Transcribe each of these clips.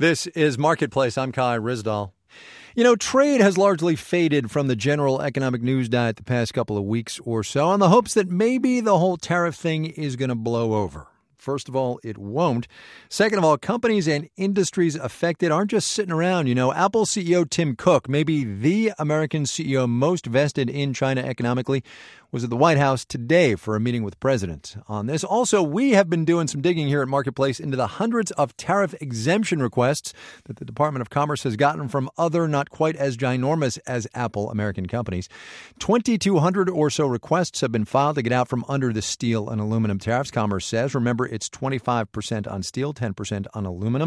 This is Marketplace. I'm Kai Ryssdal. You know, trade has largely faded from the general economic news diet the past couple of weeks or so on the hopes that maybe the whole tariff thing is going to blow over. First of all, it won't. Second of all, companies and industries affected aren't just sitting around. You know, Apple CEO Tim Cook, maybe the American CEO most vested in China economically, was at the White House today for a meeting with the president on this. Also, we have been doing some digging here at Marketplace into the hundreds of tariff exemption requests that the Department of Commerce has gotten from other not quite as ginormous as Apple American companies. 2,200 or so requests have been filed to get out from under the steel and aluminum tariffs, Commerce says. Remember, it's 25% on steel, 10% on aluminum.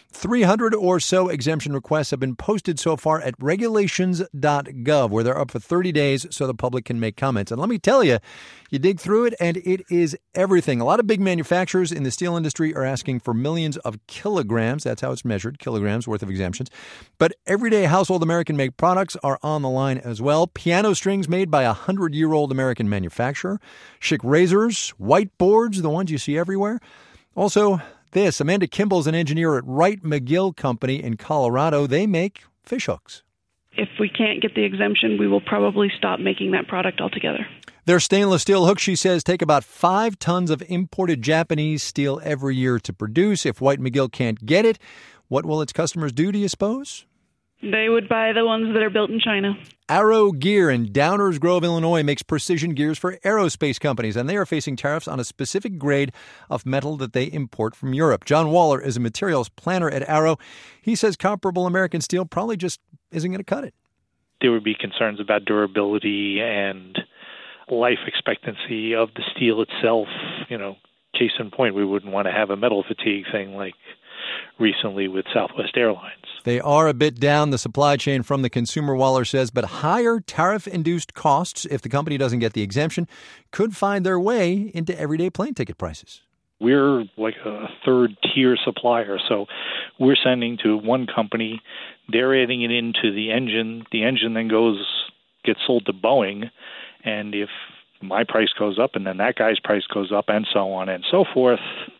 300 or so exemption requests have been posted so far at regulations.gov, where they're up for 30 days so the public can make comments. And let me tell you, you dig through it and it is everything. A lot of big manufacturers in the steel industry are asking for millions of kilograms. That's how it's measured, kilograms worth of exemptions. But everyday household American-made products are on the line as well. Piano strings made by a 100-year-old American manufacturer. Schick razors, whiteboards, the ones you see everywhere. Also, this, Amanda Kimball's an engineer at Wright McGill Company in Colorado. They make fish hooks. If we can't get the exemption, we will probably stop making that product altogether. Their stainless steel hooks, she says, take about 5 tons of imported Japanese steel every year to produce. If Wright McGill can't get it, what will its customers do, do you suppose? They would buy the ones that are built in China. Arrow Gear in Downers Grove, Illinois, makes precision gears for aerospace companies, and they are facing tariffs on a specific grade of metal that they import from Europe. John Waller is a materials planner at Arrow. He says comparable American steel probably just isn't going to cut it. There would be concerns about durability and life expectancy of the steel itself. You know, case in point, we wouldn't want to have a metal fatigue thing like recently with Southwest Airlines. They are a bit down the supply chain from the consumer, Waller says, but higher tariff-induced costs, if the company doesn't get the exemption, could find their way into everyday plane ticket prices. We're like a third-tier supplier, so we're sending to one company, they're adding it into the engine then gets sold to Boeing, and if my price goes up and then that guy's price goes up and so on and so forth,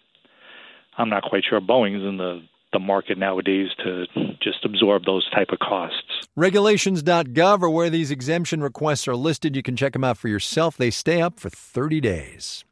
I'm not quite sure Boeing's in the market nowadays to just absorb those type of costs. Regulations.gov are where these exemption requests are listed. You can check them out for yourself. They stay up for 30 days.